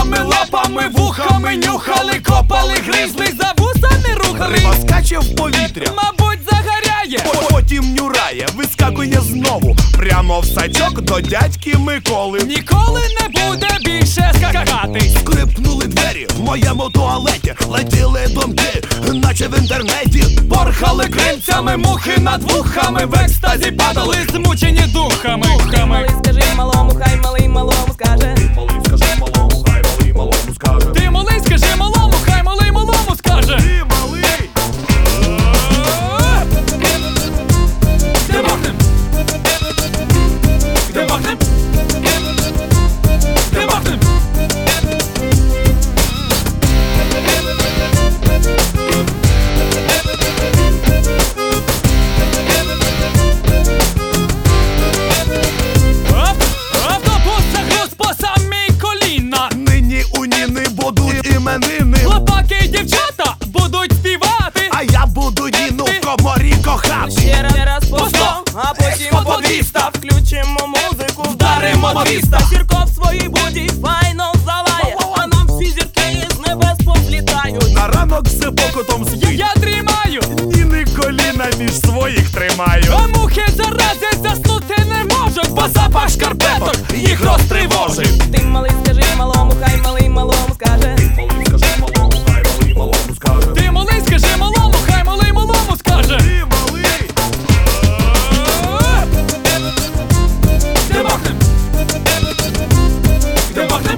руками, лапами, вухами нюхали, копали, гризли, за вусами рухали. Риба скаче в повітря, мабуть, загоряє, потім нюрає, вискакує знову прямо в сачок до дядьки Миколи. ніколи не буде більше скакати. Скрипнули двері в моєму туалеті, летіли думки, наче в інтернеті. Порхали крильцями мухи над вухами, в екстазі падали змучені духами. Малий, скажи малому, хай малий малому скаже. Малий, скажи малому, хай малий малому скаже. Ти малий, скажи малому, хай малий малому скаже. Ти малий. Де бахнем? Де бахнем? Де бахнем? Автобус загруз по самі коліна. Нині у Ніни будуть іменини, Хлопаки і дівчата будуть співати. а я буду Ніну в коморі кохати. Ще раз по 100, а потім по 200. Включимо музику, Вдаримо 200. Зірко в своїй буді файно залає, а нам всі зірки з небес позлітають. На ранок з покотом спить, Я дрімаю, Ніни коліна між своїх тримаю. а мухи зарази заснути не можуть, бо запах шкарпеток їх розтривожив. Ти малий, скажи малому, хай малий малому скаже. Малий, скажи малому, хай малий малому скаже. Ти малий, скажи малому, хай малий малому скаже. Ти малий. Де бахнем? Де бахнем?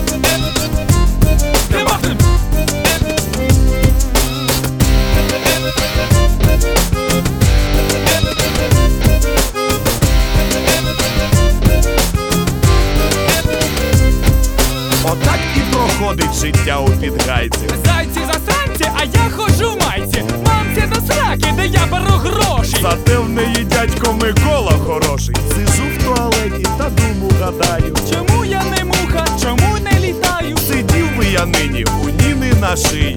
Де бахнем? Отак і проходить життя у підгайці. Зайці засранці, а я ходжу в майці. Мамці до сраки, де я беру гроші. Зате в неї дядько Микола хороший. Сижу в туалеті та думу гадаю. Чому я не муха, чому не літаю? Сидів би я нині у Ніни на шиї.